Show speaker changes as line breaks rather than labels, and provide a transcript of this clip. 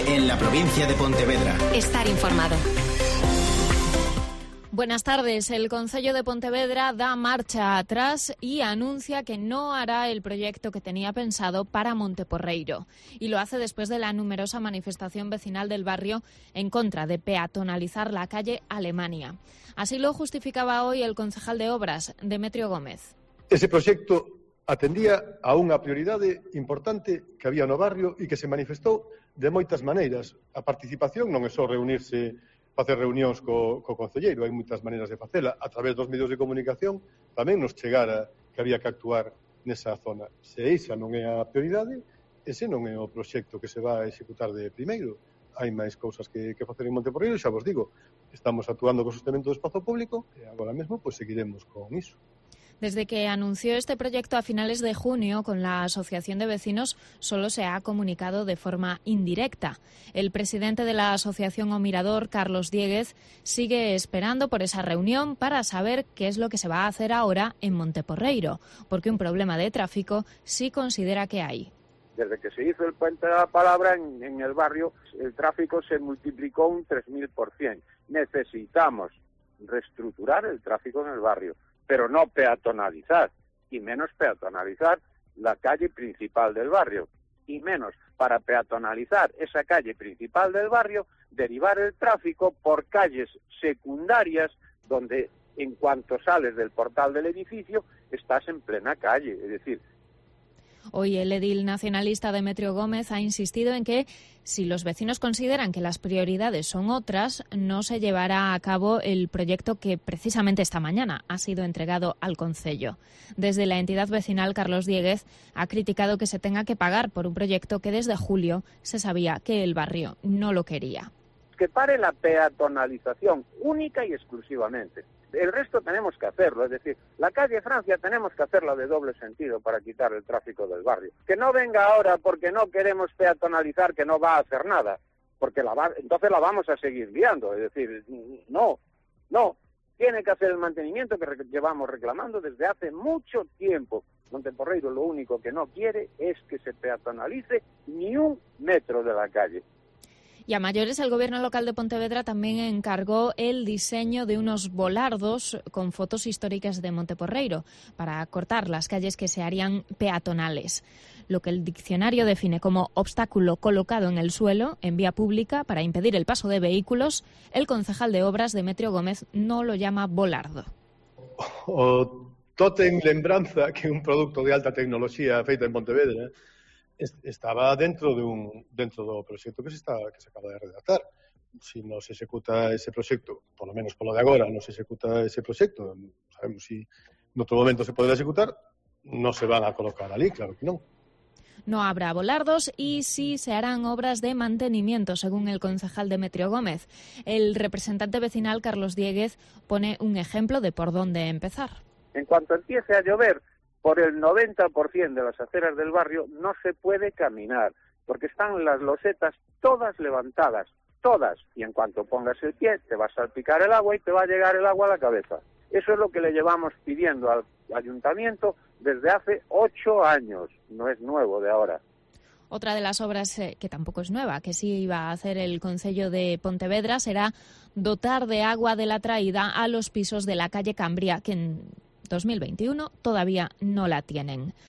en la provincia de Pontevedra.
Estar informado.
Buenas tardes. El Concello de Pontevedra da marcha atrás y anuncia que no hará el proyecto que tenía pensado para Monteporreiro. Y lo hace después de la numerosa manifestación vecinal del barrio en contra de peatonalizar la calle Alemania. Así lo justificaba hoy el concejal de Obras, Demetrio Gómez.
Ese proxecto atendía a unha prioridade importante que había no barrio e que se manifestou de moitas maneiras. A participación non é só reunirse, facer reunións co concelleiro, hai moitas maneiras de facela. A través dos medios de comunicación tamén nos chegara que había que actuar nesa zona. Se esa non é a prioridade, ese non é o proxecto que se va a executar de primeiro. Hai máis cousas que facer en Monteporreiro, xa vos digo, estamos actuando co sostenimento do espazo público e agora mesmo pues seguiremos con iso.
Desde que anunció este proyecto a finales de junio con la Asociación de Vecinos, solo se ha comunicado de forma indirecta. El presidente de la Asociación O Mirador, Carlos Dieguez, sigue esperando por esa reunión para saber qué es lo que se va a hacer ahora en Monteporreiro, porque un problema de tráfico sí considera que hay.
Desde que se hizo el Puente de la Palabra en el barrio, el tráfico se multiplicó un 3000%. Necesitamos reestructurar el tráfico en el barrio, pero no peatonalizar, y menos peatonalizar la calle principal del barrio, y menos para peatonalizar esa calle principal del barrio, derivar el tráfico por calles secundarias donde en cuanto sales del portal del edificio estás en plena calle, es decir.
Hoy el edil nacionalista Demetrio Gómez ha insistido en que si los vecinos consideran que las prioridades son otras, no se llevará a cabo el proyecto que precisamente esta mañana ha sido entregado al concello. Desde la entidad vecinal, Carlos Dieguez ha criticado que se tenga que pagar por un proyecto que desde julio se sabía que el barrio no lo quería.
Que pare la peatonalización única y exclusivamente. El resto tenemos que hacerlo, es decir, la calle Francia tenemos que hacerla de doble sentido para quitar el tráfico del barrio. Que no venga ahora porque no queremos peatonalizar, que no va a hacer nada, porque entonces la vamos a seguir liando, es decir, no, tiene que hacer el mantenimiento que llevamos reclamando desde hace mucho tiempo. Monteporreiro lo único que no quiere es que se peatonalice ni un metro de la calle.
Y a mayores, el Gobierno local de Pontevedra también encargó el diseño de unos volardos con fotos históricas de Monteporreiro para cortar las calles que se harían peatonales. Lo que el diccionario define como obstáculo colocado en el suelo, en vía pública, para impedir el paso de vehículos, el concejal de Obras, Demetrio Gómez, no lo llama volardo.
O tótem lembranza, que é un produto de alta tecnoloxía feita en Pontevedra, estaba dentro do proxecto que se acaba de redactar. Si non se executa ese proxecto, por lo menos polo de agora, non se executa ese proxecto, sabemos si en outro momento se poderá executar, non se van a colocar ali, claro que non.
No habrá volardos y sí se harán obras de mantenimiento, según el concejal Demetrio Gómez. El representante vecinal, Carlos Dieguez, pone un ejemplo de por dónde empezar.
En cuanto empiece a llover, por el 90% de las aceras del barrio no se puede caminar, porque están las losetas todas levantadas, todas, y en cuanto pongas el pie te va a salpicar el agua y te va a llegar el agua a la cabeza. Eso es lo que le llevamos pidiendo al ayuntamiento desde hace 8 años, no es nuevo de ahora.
Otra de las obras que tampoco es nueva, que sí iba a hacer el Concello de Pontevedra, será dotar de agua de la traída a los pisos de la calle Cambria, que en 2021 todavía no la tienen.